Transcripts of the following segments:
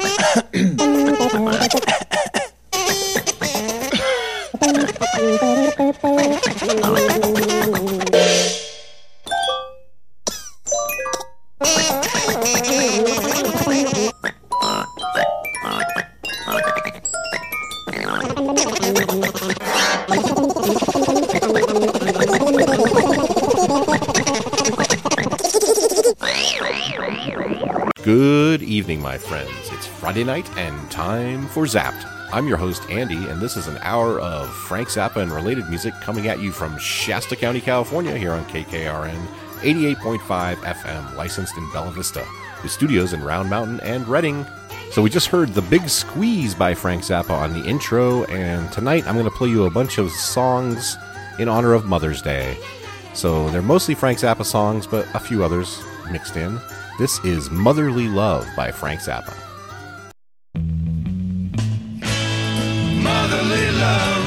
Good evening, my friends. It's Friday night and time for Zapped. I'm your host, Andy, and this is an hour of Frank Zappa and related music coming at you from Shasta County, California, here on KKRN 88.5 FM, licensed in Bella Vista, with studios in Round Mountain and Redding. So we just heard The Big Squeeze by Frank Zappa on the intro, and tonight I'm going to play you a bunch of songs in honor of Mother's Day. So they're mostly Frank Zappa songs, but a few others mixed in. This is Motherly Love by Frank Zappa. Motherly love,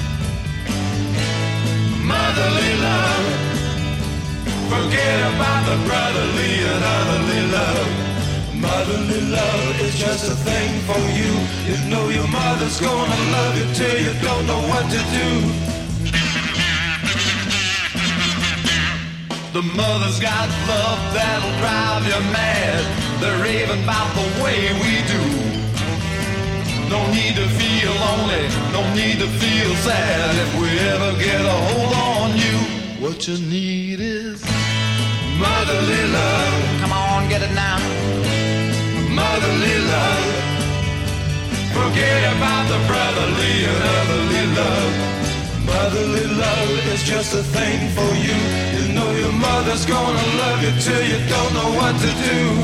motherly love. Forget about the brotherly and otherly love. Motherly love is just a thing for you. You know your mother's gonna love you till you don't know what to do. The mother's got love that'll drive you mad. They're raving about the way we do. No need to feel lonely, no need to feel sad. If we ever get a hold on you, what you need is motherly love. Come on, get it now. Motherly love. Forget about the brotherly and otherly love. Motherly love is just a thing for you. You know your mother's gonna love you till you don't know what to do.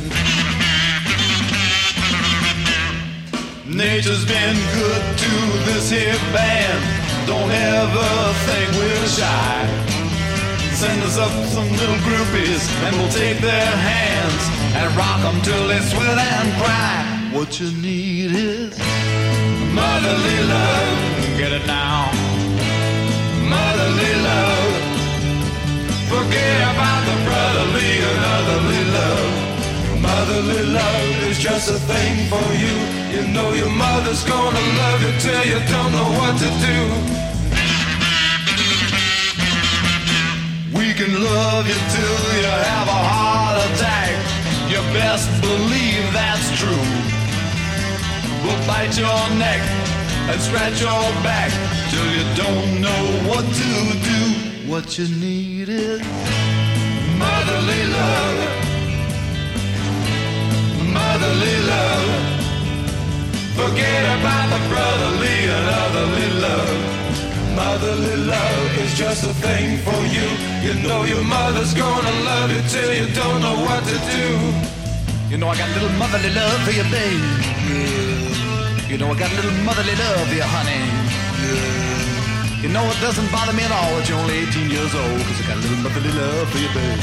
Nature's been good to this here band. Don't ever think we're shy. Send us up some little groupies and we'll take their hands and rock them till they sweat and cry. What you need is motherly love. Get it now. Motherly love. Forget about the brotherly and otherly love. Motherly love is just a thing for you. You know your mother's gonna love you till you don't know what to do. We can love you till you have a heart attack. You best believe that's true. We'll bite your neck and scratch your back till you don't know what to do. What you need is motherly love. Motherly love. Forget about the brotherly and otherly love. Motherly love is just a thing for you. You know your mother's gonna love you till you don't know what to do. You know I got a little motherly love for you, babe. You know I got a little motherly love for you, honey. You know it doesn't bother me at all that you're only 18 years old, cause I got a little motherly love for you, babe.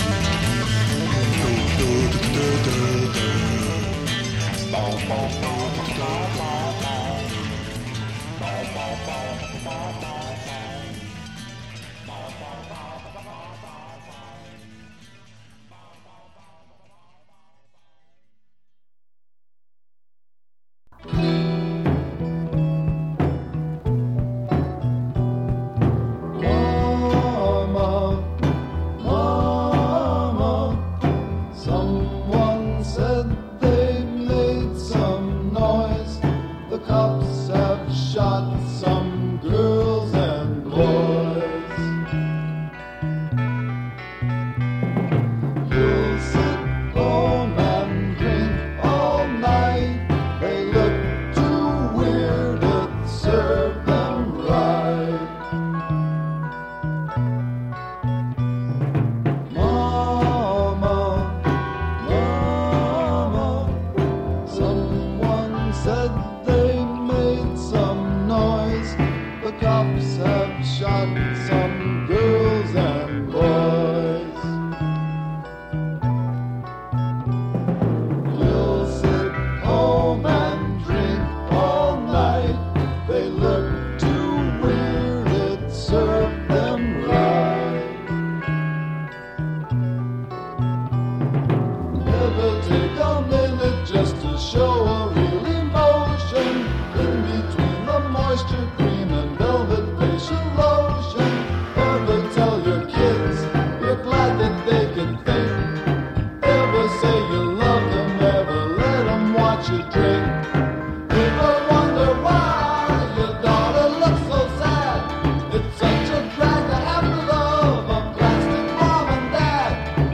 Just to show a real emotion in between the moisture cream and velvet facial lotion. Ever tell your kids you're glad that they can think? Ever say you love them? Ever let them watch you drink? Ever wonder why your daughter looks so sad? It's such a drag to have to love a plastic mom and dad.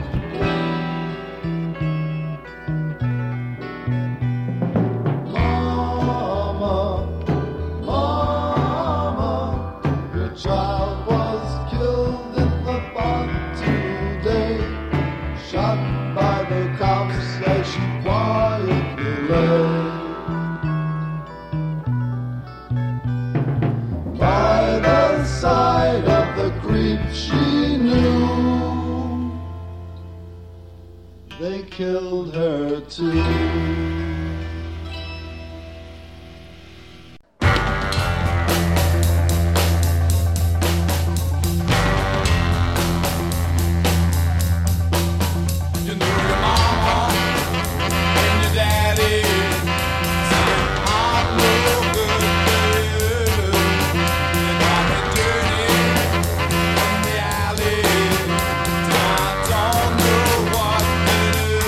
Mama, Mama, your child was killed in the barn today, shot by the cops as she quietly lay. By the side of the creep she knew, they killed her too. You know your mama and your daddy said I'm no good. You got me dirty from the alley till I don't know what to do.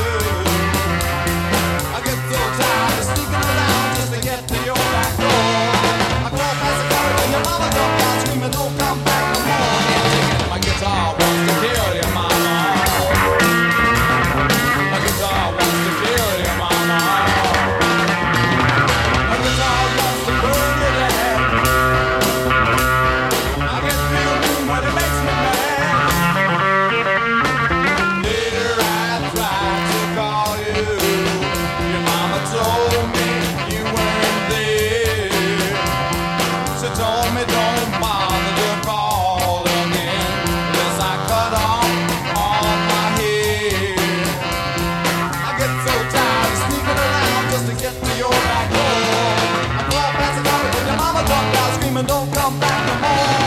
I get so tired of sneaking around just to get to your back door. I crawl past the garage and your mama comes out screaming, don't come back no more. Yeah, singing my guitar wants to kill your mama. My guitar wants to kill your mama. My guitar wants to burn your dad. I get real mean when it makes me mad. Later I tried to call you. Your mama told me you weren't there. She told me don't bother to call again, 'cause I cut off all my hair. I get so tired of sneaking around just to get to your back door. I crawl past the garden and your mama jumped out screaming, don't come back no more.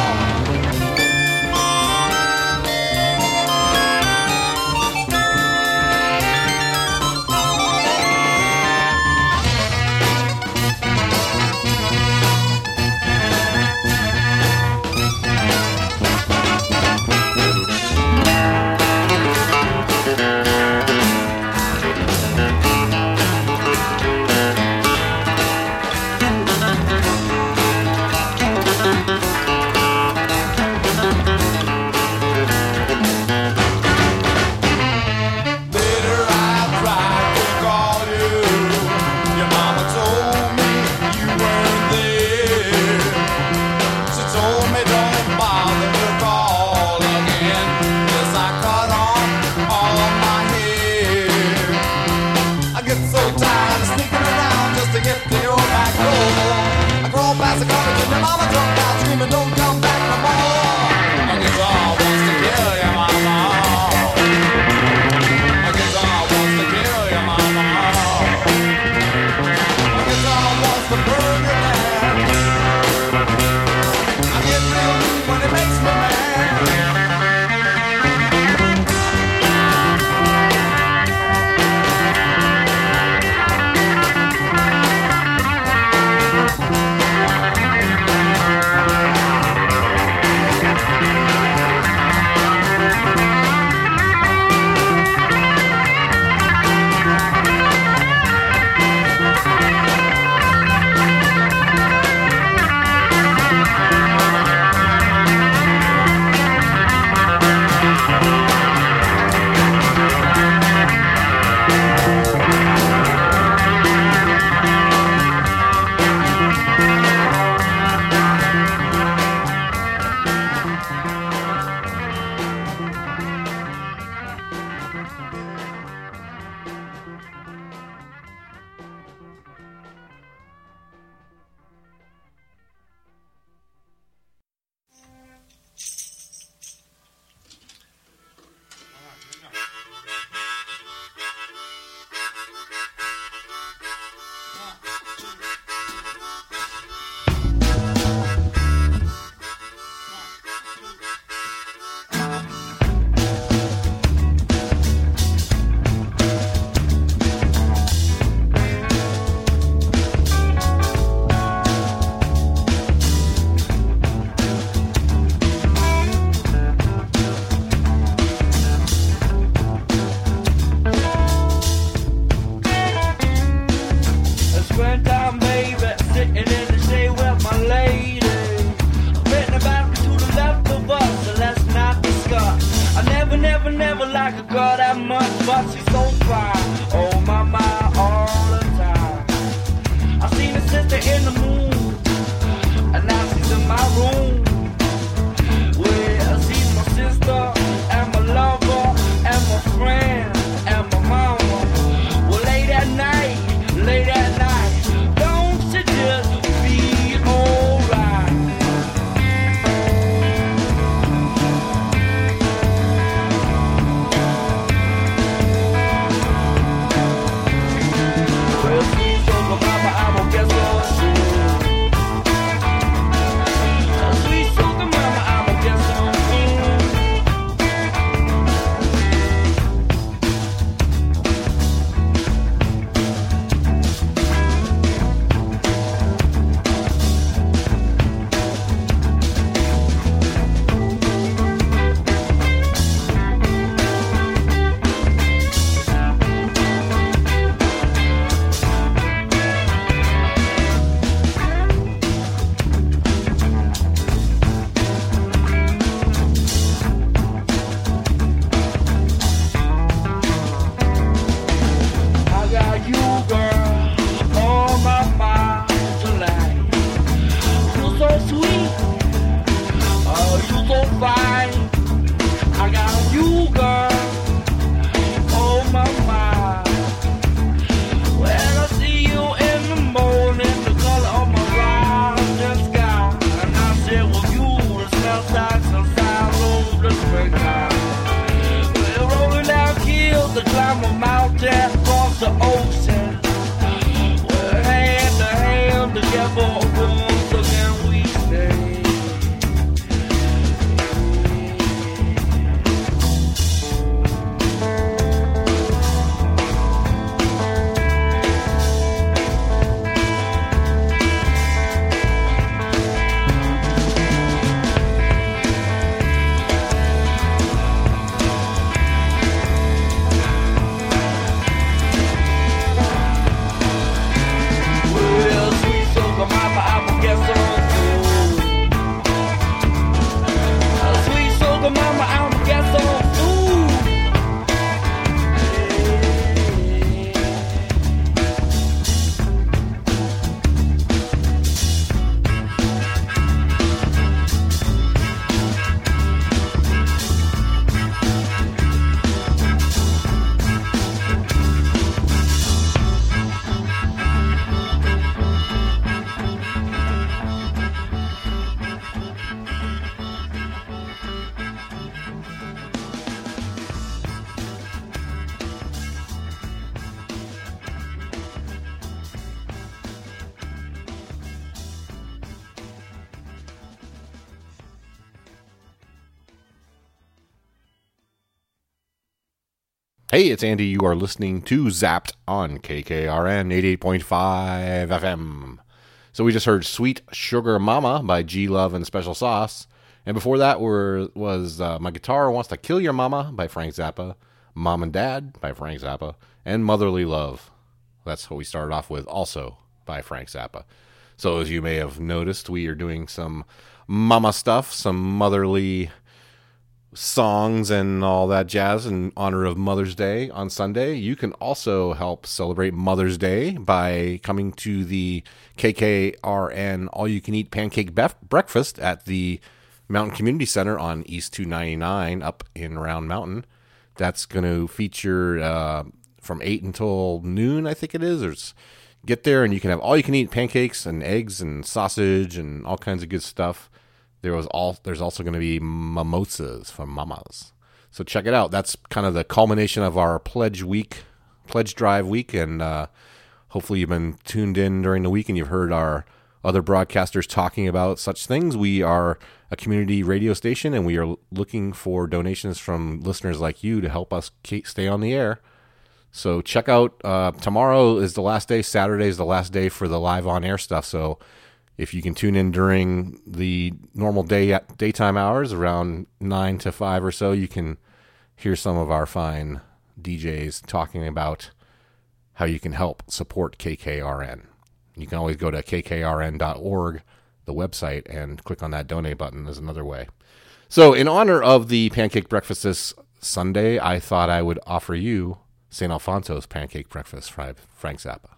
Hey, it's Andy. You are listening to Zapped on KKRN 88.5 FM. So we just heard Sweet Sugar Mama by G Love and Special Sauce. And before that was My Guitar Wants to Kill Your Mama by Frank Zappa, Mom and Dad by Frank Zappa, and Motherly Love. That's what we started off with, also by Frank Zappa. So as you may have noticed, we are doing some mama stuff, some motherly songs and all that jazz in honor of Mother's Day on Sunday. You can also help celebrate Mother's Day by coming to the KKRN all-you-can-eat pancake breakfast at the Mountain Community Center on East 299 up in Round Mountain. That's going to feature from 8 until noon, I think it is. Get there and you can have all-you-can-eat pancakes and eggs and sausage and all kinds of good stuff. There's also going to be mimosas for mamas. So check it out. That's kind of the culmination of our pledge drive week, and hopefully you've been tuned in during the week and you've heard our other broadcasters talking about such things. We are a community radio station, and we are looking for donations from listeners like you to help us stay on the air. So check out, tomorrow is the last day. Saturday is the last day for the live on-air stuff, so if you can tune in during the normal daytime hours, around 9 to 5 or so, you can hear some of our fine DJs talking about how you can help support KKRN. You can always go to kkrn.org, the website, and click on that donate button as another way. So in honor of the pancake breakfast this Sunday, I thought I would offer you St. Alfonso's pancake breakfast by Frank Zappa.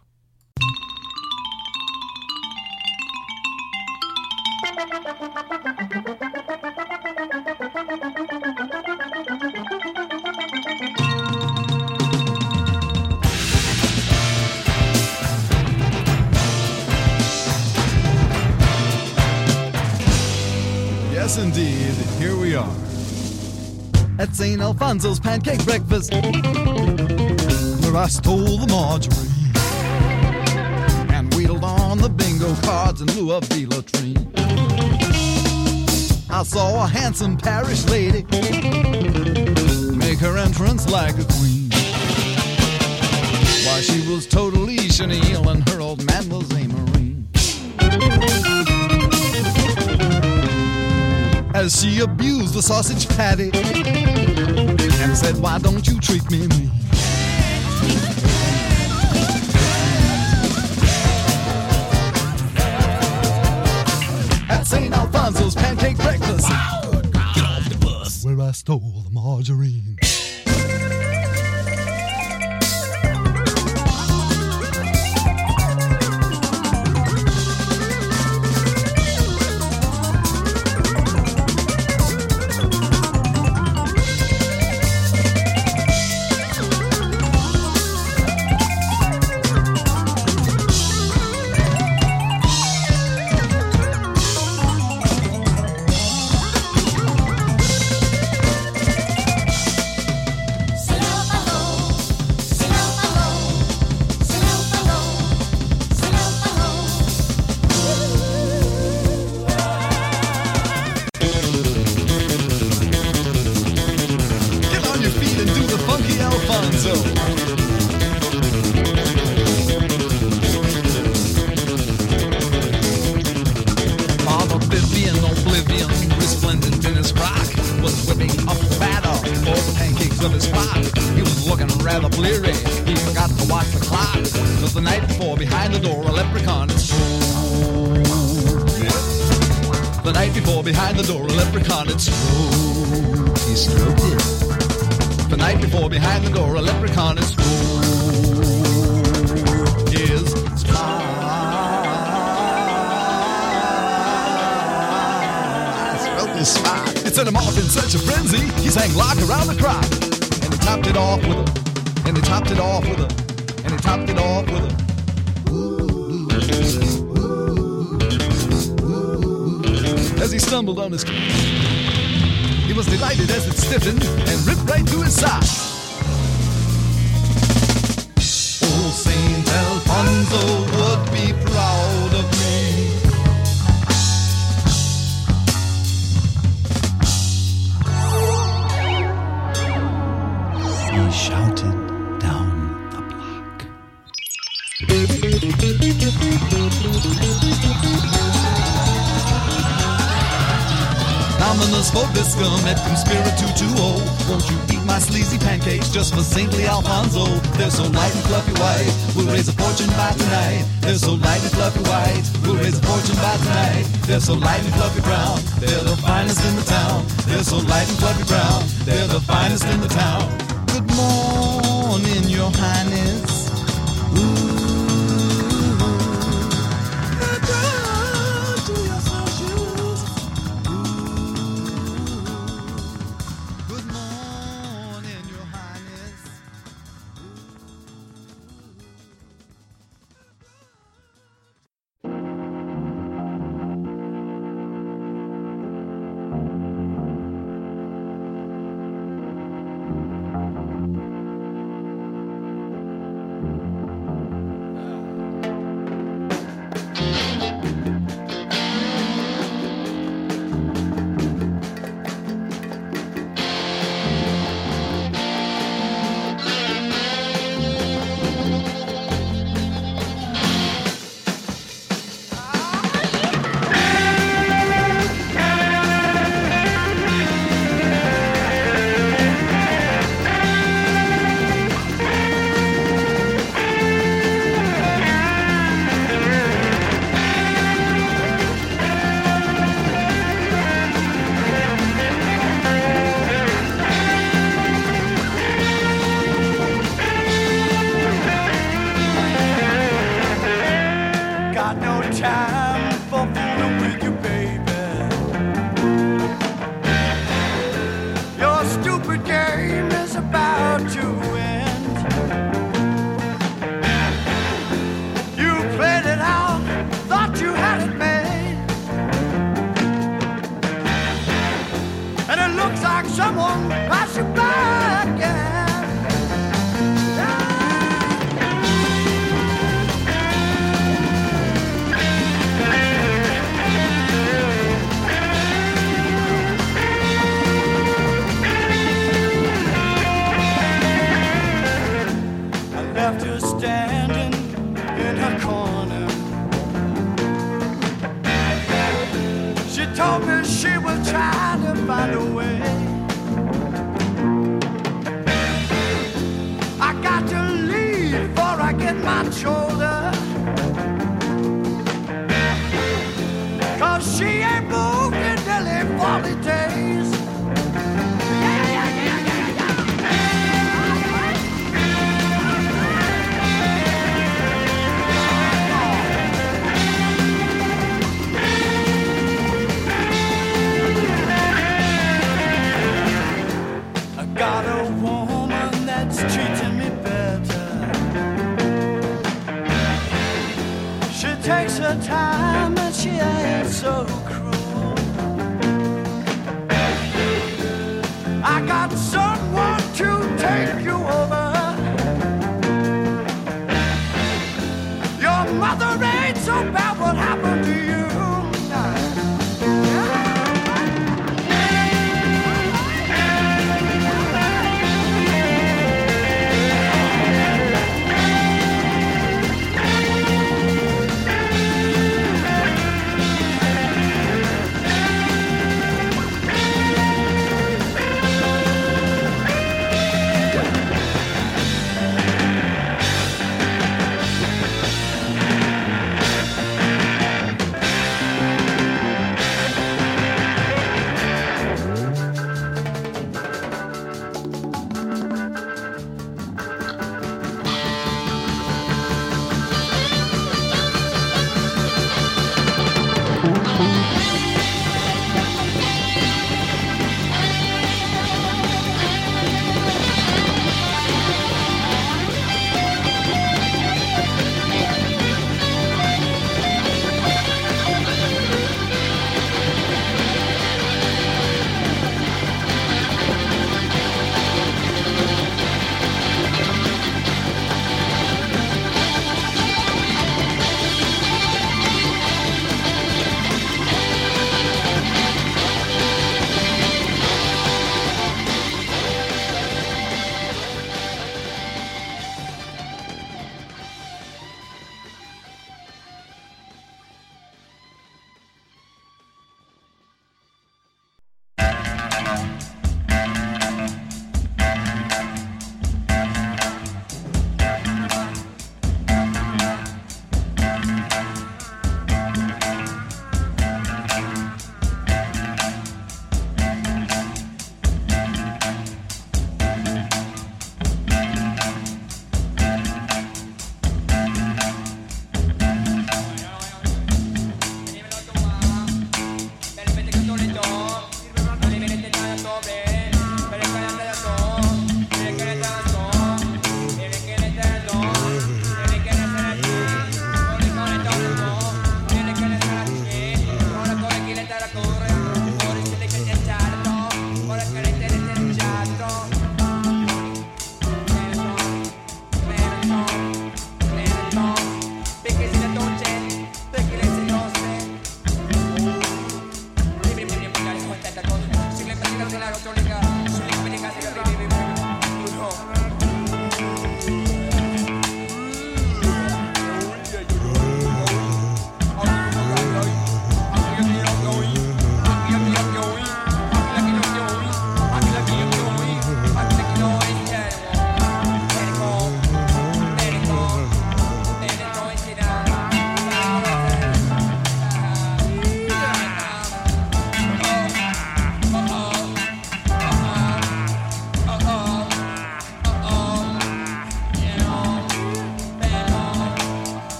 Yes, indeed, here we are at St. Alfonso's Pancake Breakfast, where I stole the margarine and wheedled on the bingo cards in lieu of the latrine. I saw a handsome parish lady make her entrance like a queen. Why, she was totally chenille and her old man was a Marine. As she abused the sausage patty and said, why don't you treat me mean? At St. Alfonso's Pancake Breakfast, get off the bus, where I stole the margarine. Behind the door, a leprechaun had stroked. He stroked it. The night before, behind the door, a leprechaun had stroked his spine. Stroked his spine. It set him off in such a frenzy. He sang "Lock Around the Clock," and he topped it off with a, and he topped it off with a, and he topped it off with a. As he stumbled on his... He was delighted as it stiffened and ripped right through his side. Oh, St. Alfonso would be proud of me. He shouted. Ominous Vobiscum et cum spiritu tuo. Won't you eat my sleazy pancakes just for saintly Alfonso? They're so light and fluffy white, we'll raise a fortune by tonight. They're so light and fluffy white, we'll raise a fortune by tonight. They're so light and fluffy brown, they're the finest in the town. They're so light and fluffy brown, they're the finest in the town. Good morning, your highness. Ooh.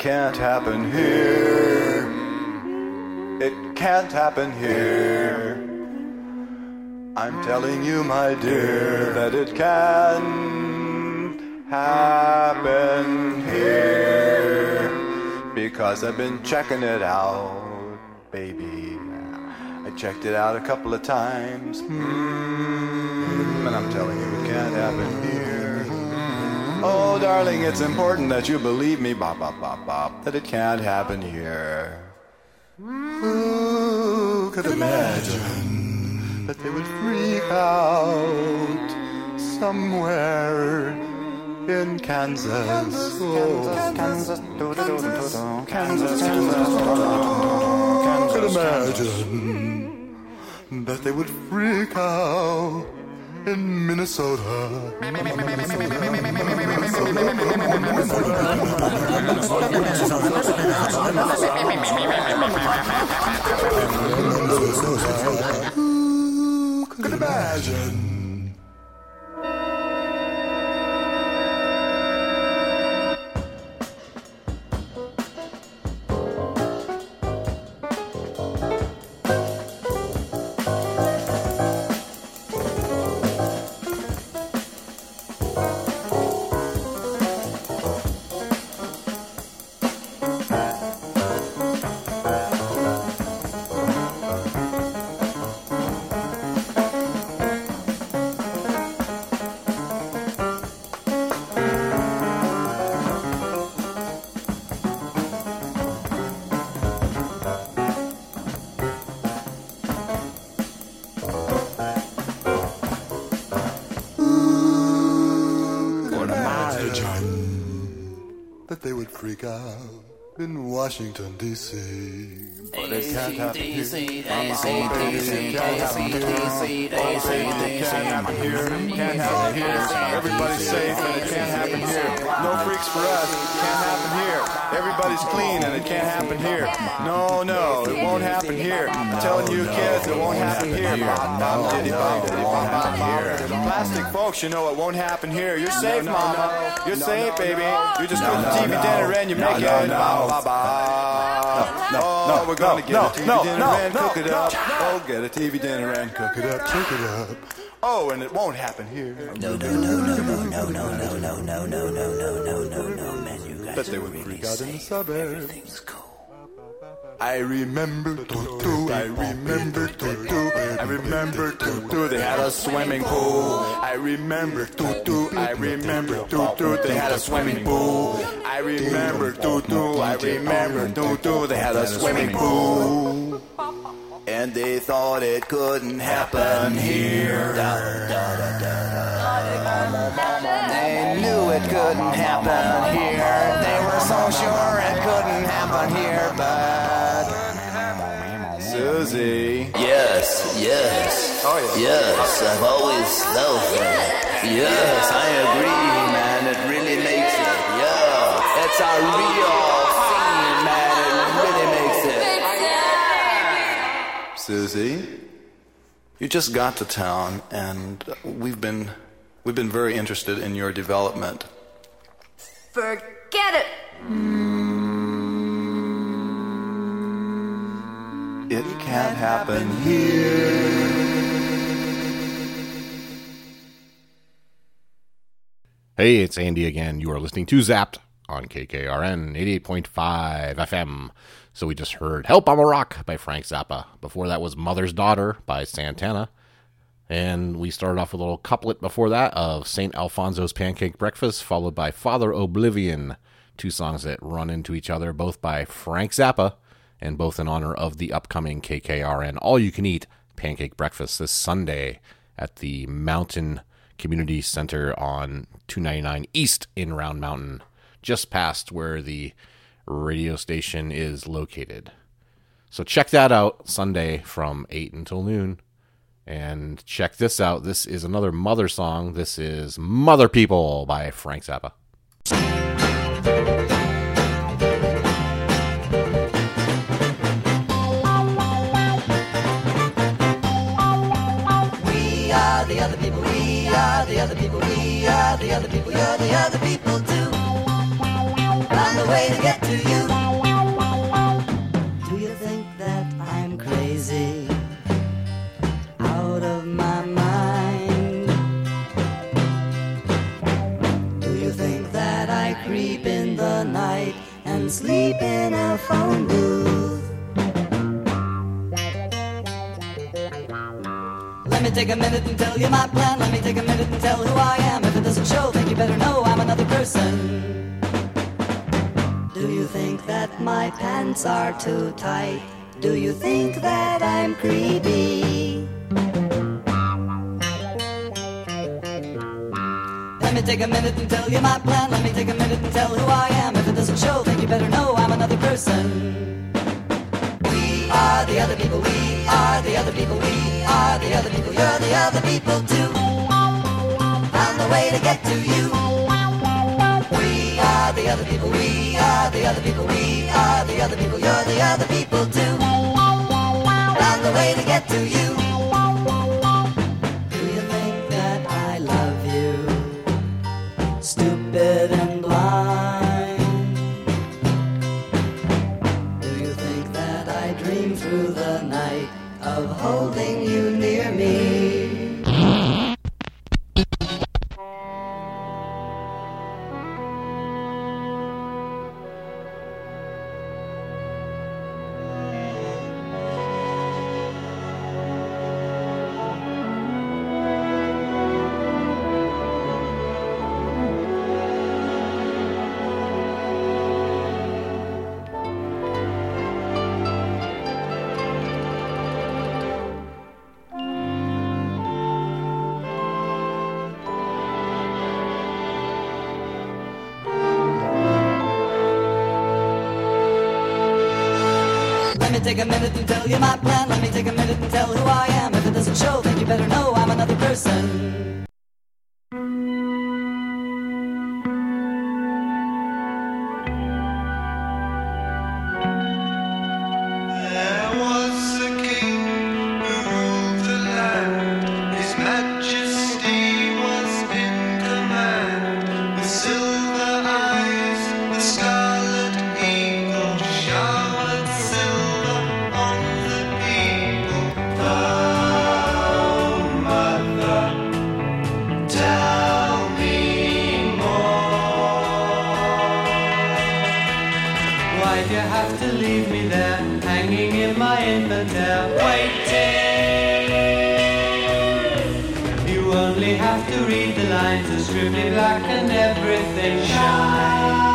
can't happen here. It can't happen here. I'm telling you, my dear, that it can happen here. Because I've been checking it out, baby. I checked it out a couple of times. And I'm telling you, it can't happen here. Oh, darling, it's important that you believe me, bop, bop, bop, bop, that it can't happen here. Who could imagine that they would freak out somewhere in Kansas? Kansas. Kansas. Who could imagine that they would freak out in Minnesota? Who could imagine? That they would freak out in Washington, D.C. But it can't happen here. Can't happen here. Can't happen here. Everybody's safe and it can't happen here. No freaks for us. Can't happen here. Everybody's clean and it can't happen here. No, it won't happen here. I'm telling you kids, it won't happen here. Plastic folks, you know it won't happen here. You're safe, mama. You're safe, baby. You just cook the TV dinner and you make it. Oh, we're gonna get a TV dinner and cook it up. Oh, get a TV dinner and cook it up, cook it up. Oh, and it won't happen here. No, man, you guys. But they would freak out in the suburbs. Everything's cool. I remember Tutu, I remember Tutu, I remember Tutu, they had a swimming pool. I remember Tutu, I remember Tutu, they had a swimming pool. I remember Tutu, I remember Tutu, they had a swimming pool. And they thought it couldn't happen here. They knew it couldn't happen here. They were so sure it couldn't happen here, but Susie. Yes. Oh, yeah. Yes, I've always felt that. Yes, I agree, man. It really makes it. Yeah, it's a real theme, man. It really makes it. Susie, you just got to town, and we've been very interested in your development. Forget it. It can't happen here. Hey, it's Andy again. You are listening to Zapped on KKRN 88.5 FM. So we just heard Help I'm a Rock by Frank Zappa. Before that was Mother's Daughter by Santana. And we started off with a little couplet before that of St. Alfonso's Pancake Breakfast, followed by Father Oblivion. Two songs that run into each other, both by Frank Zappa, and both in honor of the upcoming KKRN All-You-Can-Eat Pancake Breakfast this Sunday at the Mountain Community Center on 299 East in Round Mountain, just past where the radio station is located. So check that out Sunday from 8 until noon. And check this out. This is another Mother song. This is Mother People by Frank Zappa. We are the other people, we are the other people, we are the other people, you're the other people too. On the way to get to you. creep in the night and sleep in a phone booth. Let me take a minute and tell you my plan. Let me take a minute and tell who I am. If it doesn't show, then you better know I'm another person. Do you think that my pants are too tight? Do you think that I'm creepy? Let me take a minute and tell you my plan. Let me take a minute and tell who I am. If it doesn't show, then you better know I'm another person. We are the other people. We are the other people. We are the other people. You're the other people too. Found the way to get to you. We are the other people. We are the other people. We are the other people. You're the other people too. Found the way to get to you. Do you think that I love you? Stupid and blind. Do you think that I dream through the night of holding you near me? Let me take a minute and tell you my plan. Let me take a minute and tell who I am. If it doesn't show, then you better know I'm another person. There was a king who ruled the land. His majesty was in command. With silver eyes, the scarlet eagle showered silver on the people. Oh, mother, tell me more. Why'd you have to leave me there, hanging in my infant hair, waiting? You only have to read the lines, it's strictly black and everything shines.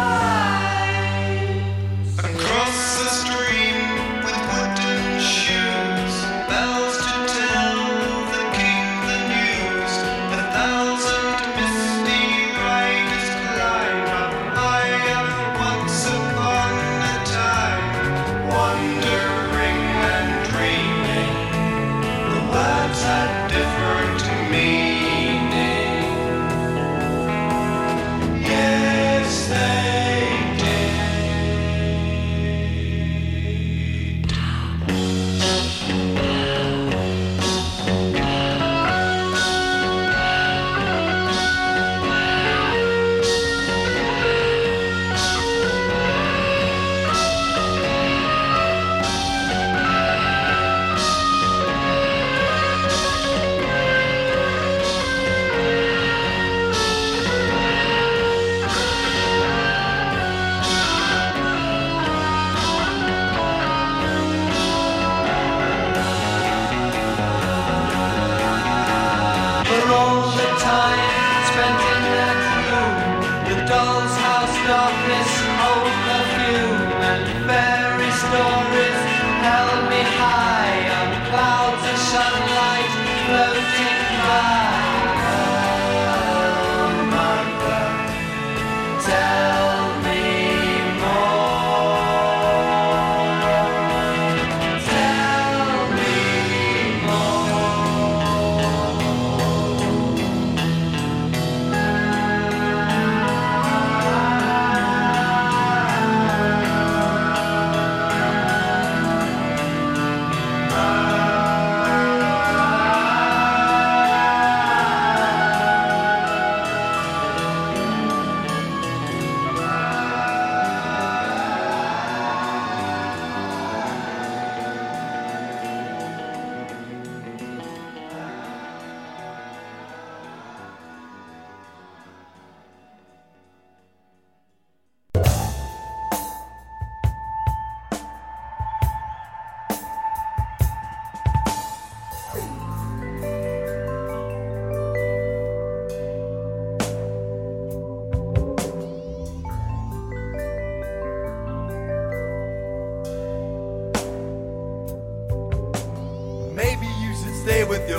Across the stream with wooden shoes, bells to tell the king the news. 1,000 misty riders climb up higher once upon a time, wandering and dreaming. The words had different meaning. Yeah.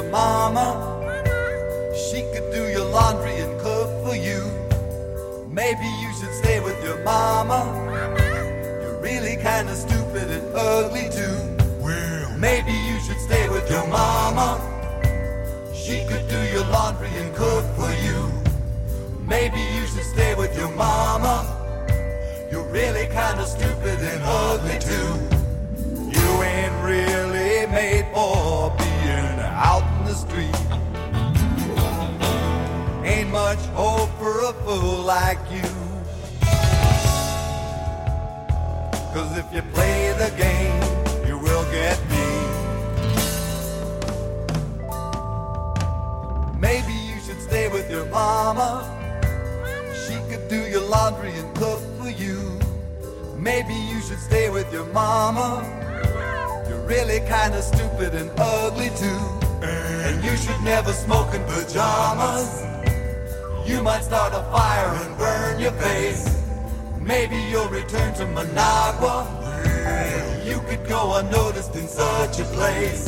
your mama. She could do your laundry and cook for you. Maybe you should stay with your mama. You're really kinda stupid and ugly too. Well, maybe you should stay with your mama. She could do your laundry and cook for you. Maybe you should stay with your mama. You're really kinda stupid and ugly too. You ain't really made for being out in the street. Ain't much hope for a fool like you. 'Cause if you play the game, you will get me. Maybe you should stay with your mama. She could do your laundry and cook for you. Maybe you should stay with your mama. You're really kinda stupid and ugly too. And you should never smoke in pajamas. You might start a fire and burn your face. Maybe you'll return to Managua. You could go unnoticed in such a place.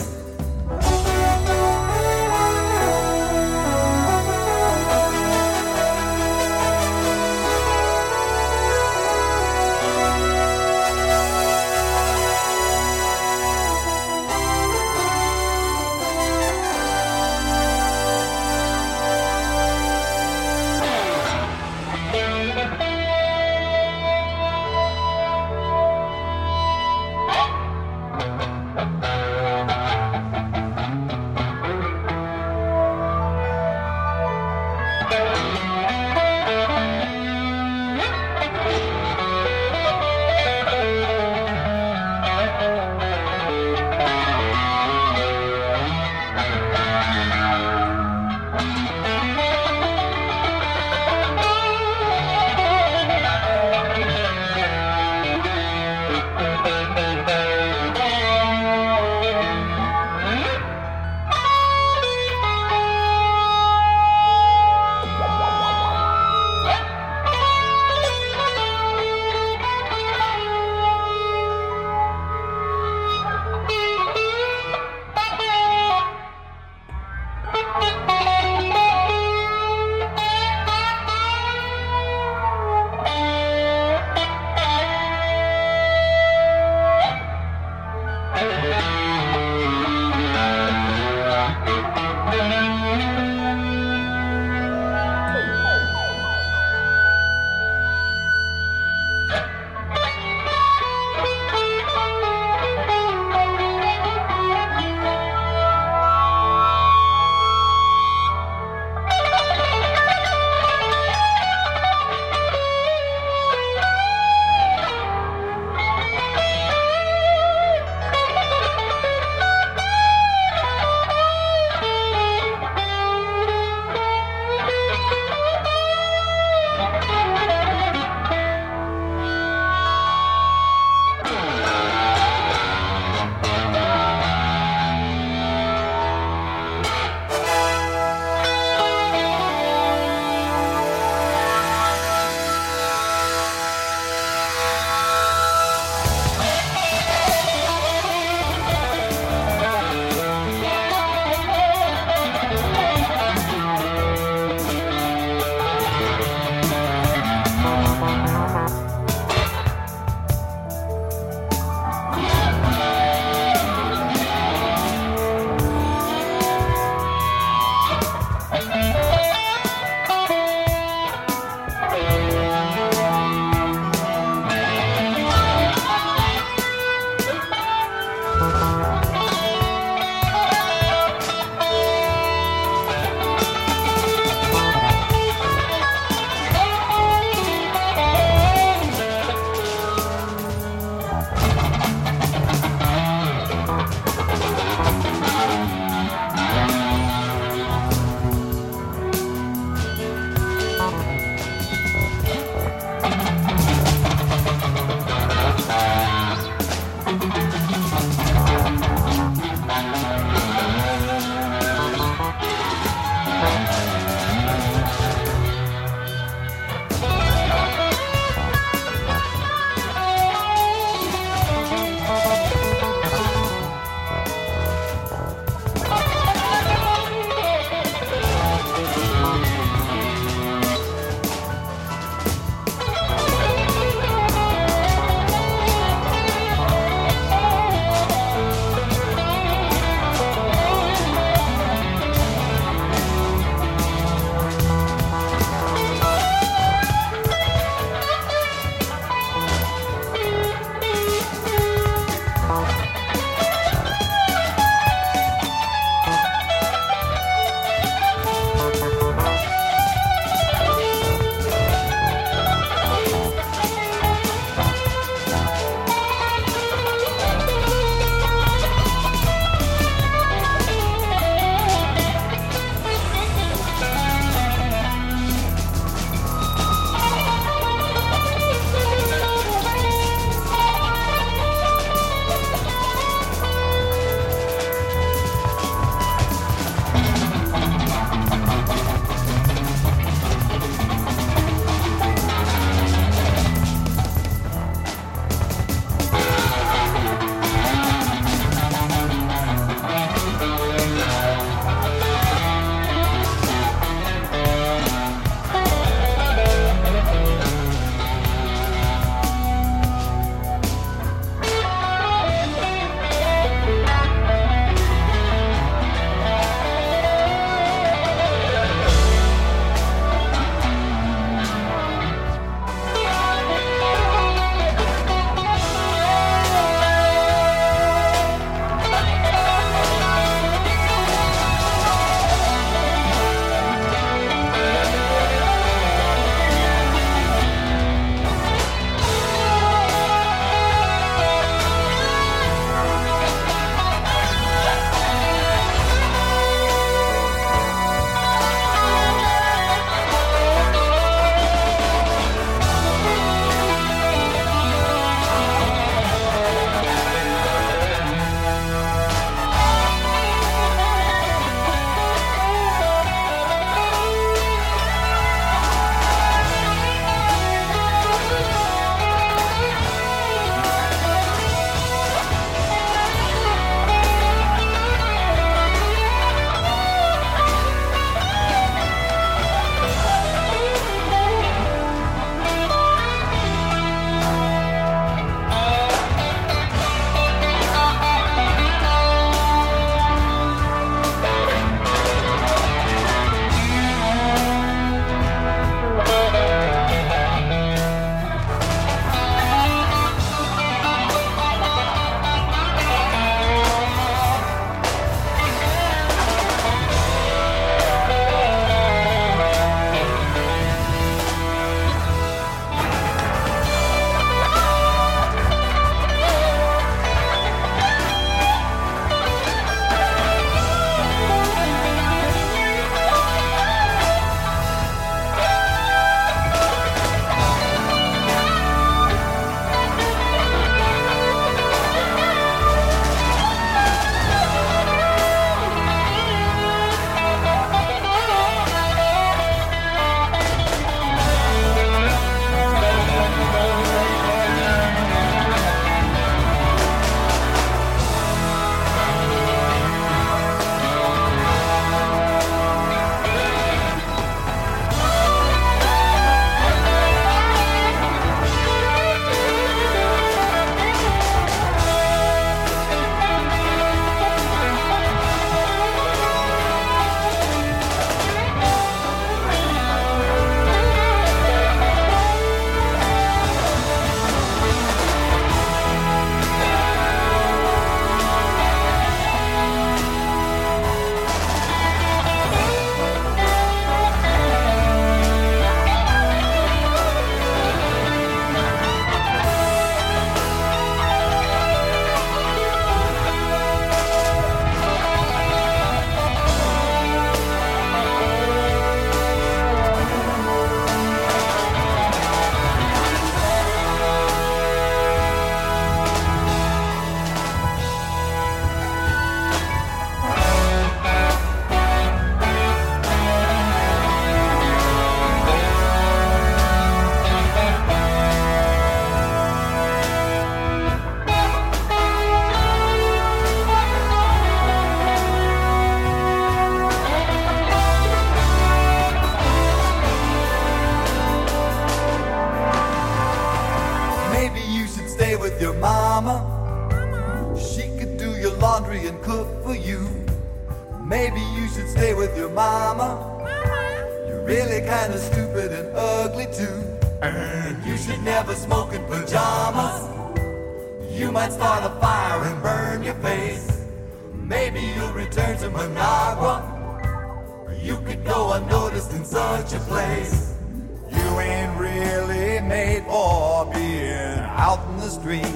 mama. She could do your laundry and cook for you. Maybe you should stay with your mama. You're really kinda stupid and ugly too. And you should never smoke in pajamas. You might start a fire and burn your face. Maybe you'll return to Managua. Or you could go unnoticed in such a place. You ain't really made for being out in the street.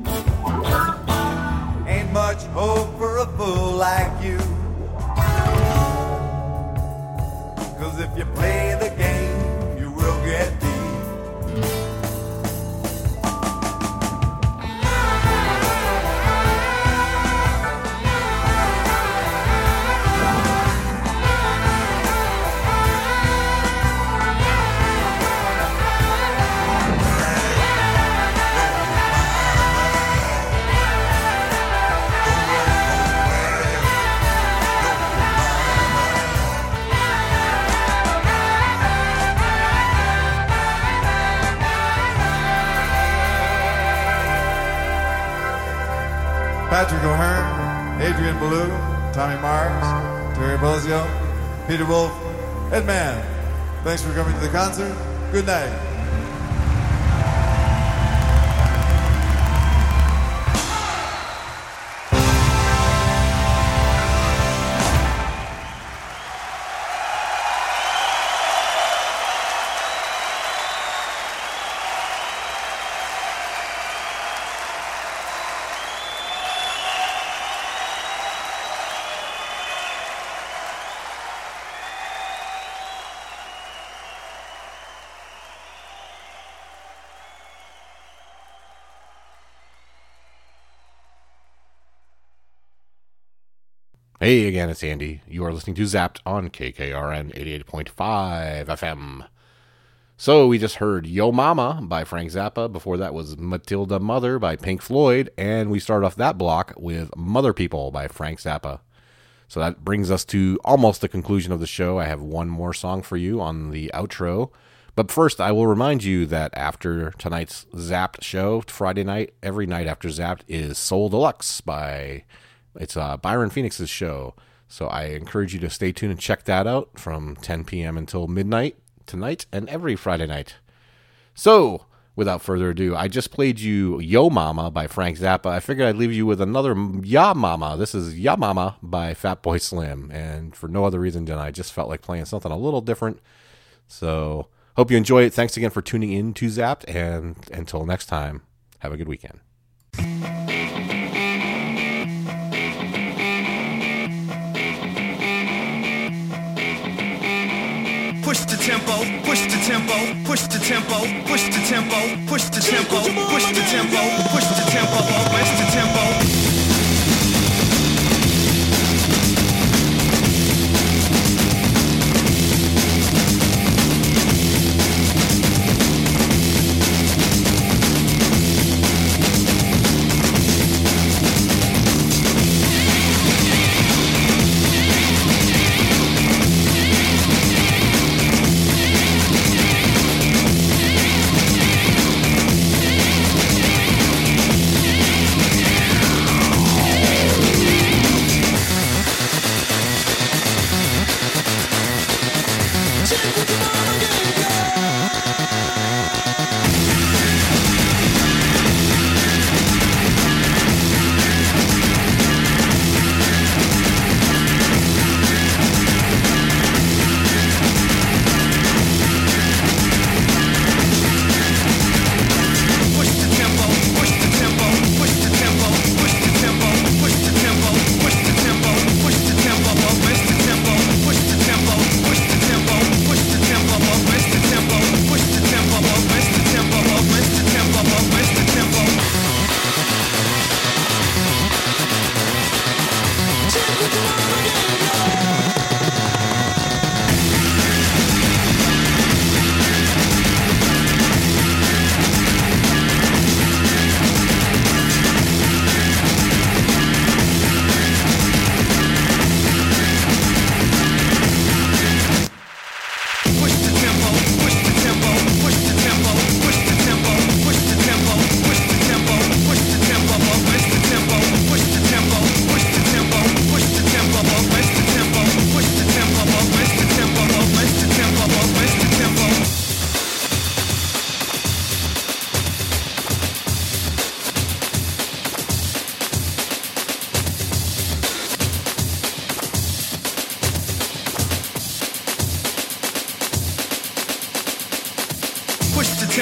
Ain't much hope for a fool like you. 'Cause if you play the game, you will get beat. Patrick O'Hearn, Adrian Ballou, Tommy Mars, Terry Bozio, Peter Wolf, Ed Mann. Thanks for coming to the concert. Good night. Hey again, it's Andy. You are listening to Zapped on KKRN 88.5 FM. So we just heard Yo Mama by Frank Zappa. Before that was Matilda Mother by Pink Floyd. And we started off that block with Mother People by Frank Zappa. So that brings us to almost the conclusion of the show. I have one more song for you on the outro. But first, I will remind you that after tonight's Zapped show, Friday night, every night after Zapped is Soul Deluxe by... It's Byron Phoenix's show, so I encourage you to stay tuned and check that out from 10 p.m. until midnight tonight and every Friday night. So, without further ado, I just played you Yo Mama by Frank Zappa. I figured I'd leave you with another Ya Mama. This is Ya Mama by Fatboy Slim, and for no other reason than I just felt like playing something a little different. So, hope you enjoy it. Thanks again for tuning in to Zapped, and until next time, have a good weekend. Push the tempo, push the tempo, push the tempo, push the tempo, push the tempo, push the tempo, push the tempo, push the tempo. Push the tempo,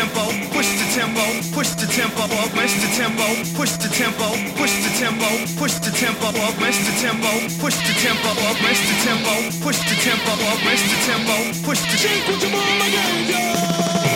tempo, push the tempo, push the tempo up, push the tempo, push the tempo, push the tempo, push the tempo up, push the tempo, push the tempo up, push the tempo, push the tempo up, push the tempo, push the tempo.